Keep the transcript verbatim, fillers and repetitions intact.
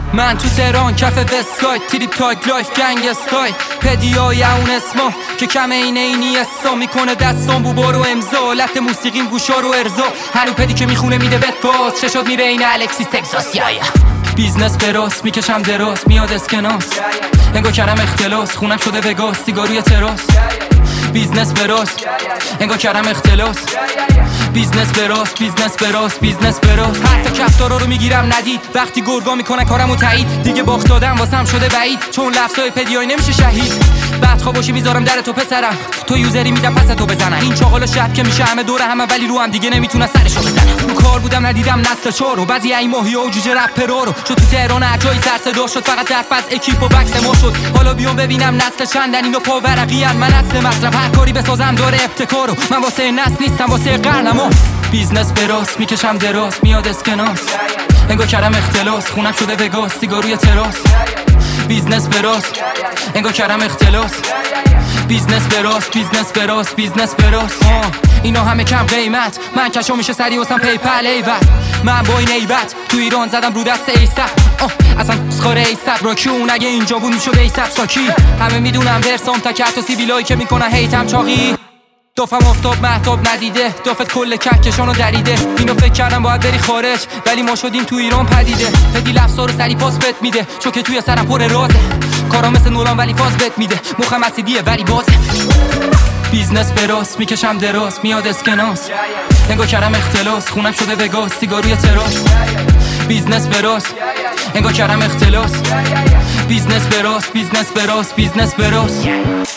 من تو تهران کف وستساید، تریپ تاک لایف گنگ استایل، پدیای اون اسما که کم اینه اینی اسا میکنه دستان بو بارو امضا، لط موسیقیم گوشا رو ارزا، هنو پدی که میخونه میده بت پاس، چشات میره این الکسیس تگزاس. یا یا بیزنس براس میکشم دراز میاد اسکناس، انگار کردم اختلاس خونم شده وگاس، سیگاروی تراس. بیزنس براس انگار کردم اختلاس، بیزنس براس بیزنس براس بیزنس براس. حتی کفتارا رو میگیرم ندید وقتی گرگا میکنن کارمو تایید، دیگه باخت دادم واسم شده بعید چون لفظای پدیای نمیشه شهید. بدخواه باشی میذارم در تو پسرم، تو یوزری میدم پس تو بزنن، این چاقالا شب که میشه همه دور همه ولی رو هم دیگه نمیتونن سرشو بزنن. رو کار بودم ندیدم نسل چهارو، بعضی ای ماهیا و جوجه رپرا رو، چون تو تهران هر جایی سر صدا شد فقط حرف از اکیپ و بکس ما شد. حالا بیام ببینم نسل چندن اینو پاورقی ان، من اصل مطلب هر کاری بسازم داره ابتکارو، من واسه نسل نیستم واسه قرنمو. بیزنس براس میکشم دراز میاد اسکناس، انگار کردم اختلاس خونم شده وگاس، سیگاروی تراس. بیزنس براس انگار کردم اختلاس، بیزنس براس بیزنس براس بیزنس براس. اینا همه کم قیمت، من کشو میشه سری واسم پیپل ایوت، من با این ایبت تو ایران زدم رو دست ایسب، اصلا سخاره ایسب راکیون اگه اینجا بود میشد ایسب ساکی. همه میدونم ورسام تا کت و سیبیلایی که میکنن هیتم چاقی، دافم آفتاب مهتاب ندیده، دافت کل کهکشانو دریده. اینو فکر کردم باید بری خارج ولی ما شدیم تو ایران پدیده، پدی لفظا رو سری پاس بت میده چون که توی سرم پر رازه، کارا مثل نولان ولی فاز بت میده، مخم اسیدیه ولی بازه. بیزنس براس میکشم دراز میاد اسکناس، انگار کردم اختلاس خونم شده وگاس، سیگاروی تراس. بیزنس براس انگار کردم اختلاس، بیزنس براس بیزنس براس بیزنس براس.